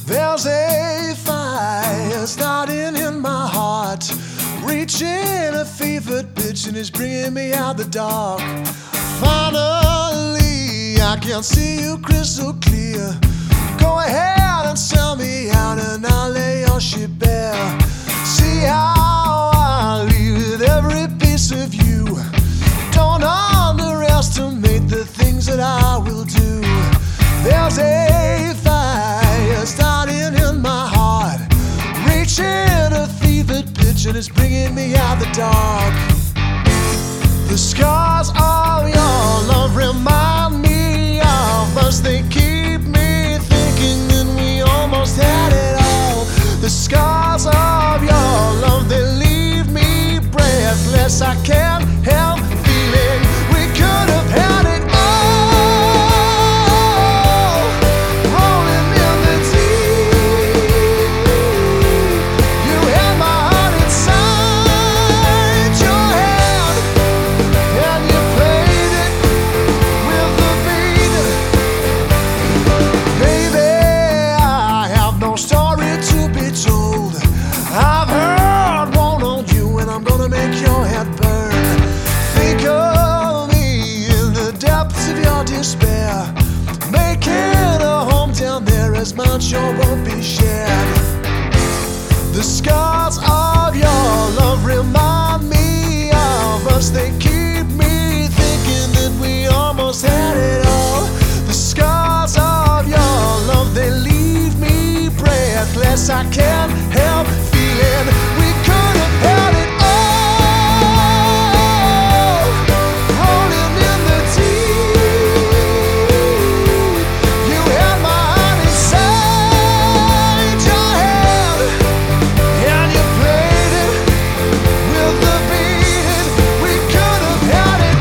There's a fire starting in my heart, reaching a fevered pitch, and it's bringing me out the dark. Finally, I can see you crystal clear. Go ahead and sell me out, and I'll lay your ship bare. See how I leave with every piece of you. Don't underestimate the things that I will do. There's a fire starting in my heart, reaching a fevered pitch, and it's bringing me out the dark. The scars of your love remind me of us. They keep me thinking that we almost had it all. The scars of your love, they leave me breathless. I can't help feeling we could have had it all. Rolling in the deep, you had my heart inside your hand, and you played it with the beat. Baby, I have no story to be told. I've heard one on you, and I'm gonna make your head burn. Think of me in the depths of your despair. Making a home down there as mine sure won't be shared. The scars of your love remind me of us. They keep me thinking that we almost had it all. The scars of your love, they leave me breathless. I can't help feeling we could have had it all. Rolling in the deep, you had my heart inside your hand, and you played it with the beat. We could have had it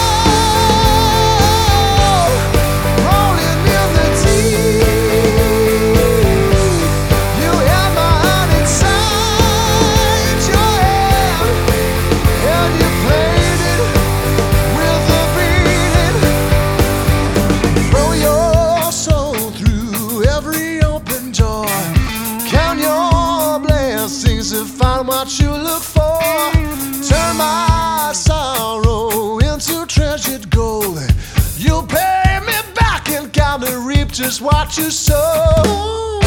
all. Rolling in the deep, you had my heart inside your hand, and you played it with the beat. Throw your soul through every open door. Count your blessings to find what you look for. Turn my sorrow into treasured gold. You'll pay me back in kind to reap just what you sow.